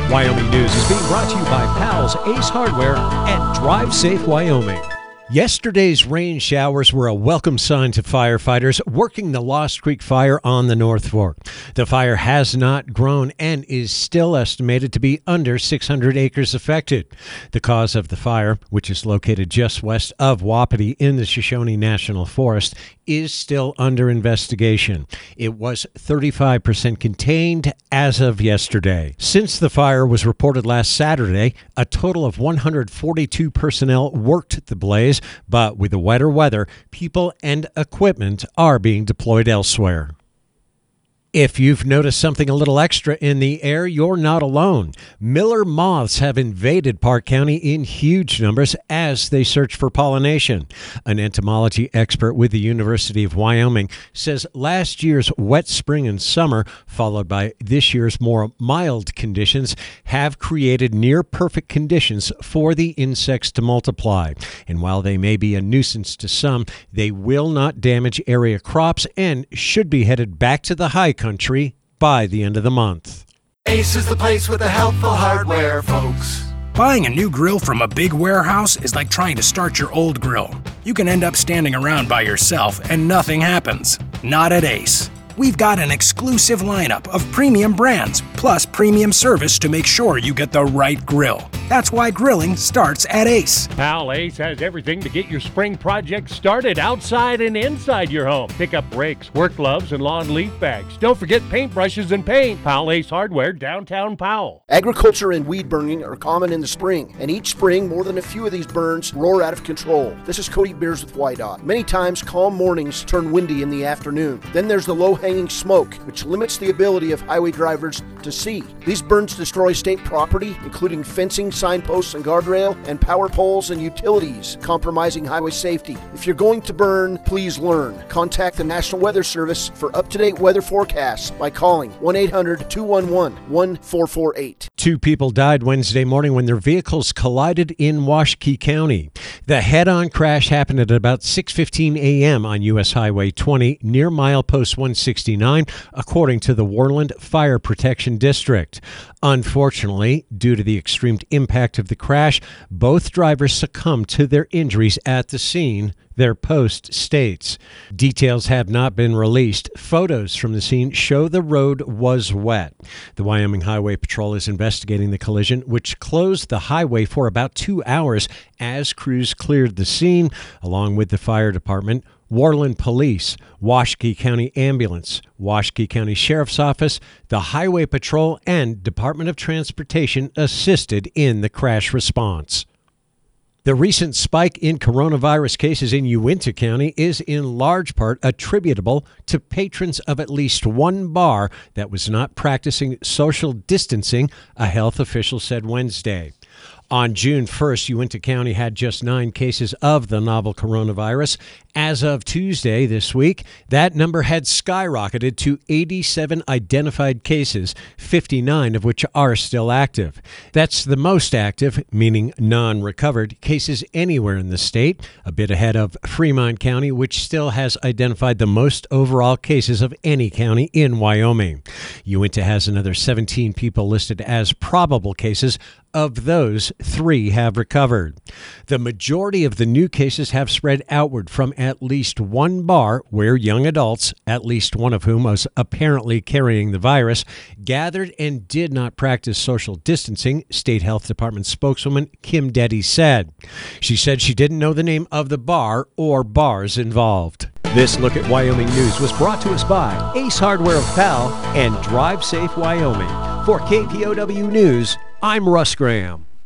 Wyoming News is being brought to you by Powell's Ace Hardware and Drive Safe Wyoming. Yesterday's rain showers were a welcome sign to firefighters working the Lost Creek fire on the North Fork. The fire has not grown and is still estimated to be under 600 acres affected. The cause of the fire, which is located just west of Wapiti in the Shoshone National Forest, is still under investigation. It was 35% contained as of yesterday. Since the fire was reported last Saturday, a total of 142 personnel worked the blaze, but with the wetter weather, people and equipment are being deployed elsewhere. If you've noticed something a little extra in the air, you're not alone. Miller moths have invaded Park County in huge numbers as they search for pollination. An entomology expert with the University of Wyoming says last year's wet spring and summer, followed by this year's more mild conditions, have created near-perfect conditions for the insects to multiply. And while they may be a nuisance to some, they will not damage area crops and should be headed back to the high country by the end of the month. Ace is the place with the helpful hardware, folks. Buying a new grill from a big warehouse is like trying to start your old grill. You can end up standing around by yourself and nothing happens. Not at Ace. We've got an exclusive lineup of premium brands, plus premium service to make sure you get the right grill. That's why grilling starts at Ace. Powell Ace has everything to get your spring project started outside and inside your home. Pick up rakes, work gloves, and lawn leaf bags. Don't forget paintbrushes and paint. Powell Ace Hardware, downtown Powell. Agriculture and weed burning are common in the spring, and each spring more than a few of these burns roar out of control. This is Cody Beers with WYDOT. Many times calm mornings turn windy in the afternoon. Then there's the low-hanging smoke, which limits the ability of highway drivers to see. These burns destroy state property, including fencing, signposts and guardrail, and power poles and utilities, compromising highway safety. If you're going to burn, please learn. Contact the National Weather Service for up-to-date weather forecasts by calling 1-800-211-1448. 2 people died Wednesday morning when their vehicles collided in Washakie County. The head-on crash happened at about 6:15 a.m. on U.S. Highway 20 near milepost 169, according to the Worland Fire Protection District. Unfortunately, due to the extreme impact of the crash, both drivers succumbed to their injuries at the scene, their post states. Details have not been released. Photos from the scene show the road was wet. The Wyoming Highway Patrol is investigating the collision, which closed the highway for about 2 hours as crews cleared the scene, along with the fire department, Worland Police, Washakie County Ambulance, Washakie County Sheriff's Office, the Highway Patrol, and Department of Transportation assisted in the crash response. The recent spike in coronavirus cases in Uintah County is in large part attributable to patrons of at least one bar that was not practicing social distancing, a health official said Wednesday. On June 1st, Uintah County had just 9 cases of the novel coronavirus. As of Tuesday this week, that number had skyrocketed to 87 identified cases, 59 of which are still active. That's the most active, meaning non-recovered, cases anywhere in the state, a bit ahead of Fremont County, which still has identified the most overall cases of any county in Wyoming. Uintah has another 17 people listed as probable cases. Of those, 3 have recovered. The majority of the new cases have spread outward from at least one bar where young adults, at least one of whom was apparently carrying the virus, gathered and did not practice social distancing, State Health Department spokeswoman Kim Deddy said. She said she didn't know the name of the bar or bars involved. This Look at Wyoming News was brought to us by Ace Hardware of Powell and Drive Safe Wyoming. For KPOW News, I'm Russ Graham.